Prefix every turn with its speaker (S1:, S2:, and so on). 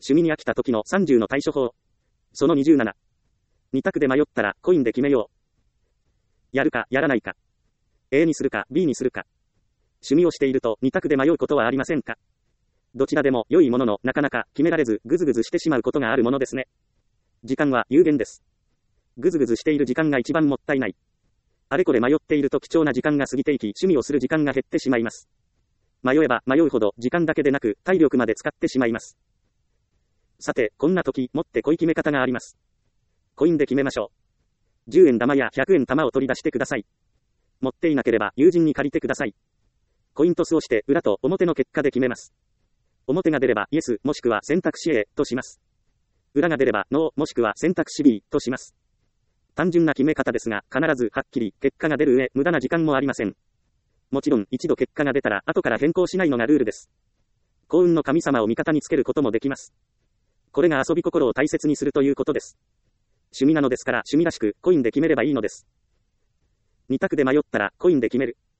S1: 趣味に飽きた時の30の対処法。その27。2択で迷ったらコインで決めよう。やるかやらないか。A にするか B にするか。趣味をしていると2択で迷うことはありませんか？どちらでも良いもののなかなか決められずぐずぐずしてしまうことがあるものですね。時間は有限です。ぐずぐずしている時間が一番もったいない。あれこれ迷っていると貴重な時間が過ぎていき趣味をする時間が減ってしまいます。迷えば迷うほど時間だけでなく体力まで使ってしまいます。さて、こんな時もってこい決め方があります。コインで決めましょう。10円玉や100円玉を取り出してください。持っていなければ友人に借りてください。コイントスをして裏と表の結果で決めます。表が出ればイエスもしくは選択肢 A とします。裏が出ればノーもしくは選択肢 B とします。単純な決め方ですが必ずはっきり結果が出る上無駄な時間もありません。もちろん一度結果が出たら後から変更しないのがルールです。幸運の神様を味方につけることもできます。これが遊び心を大切にするということです。趣味なのですから趣味らしくコインで決めればいいのです。2択で迷ったらコインで決める。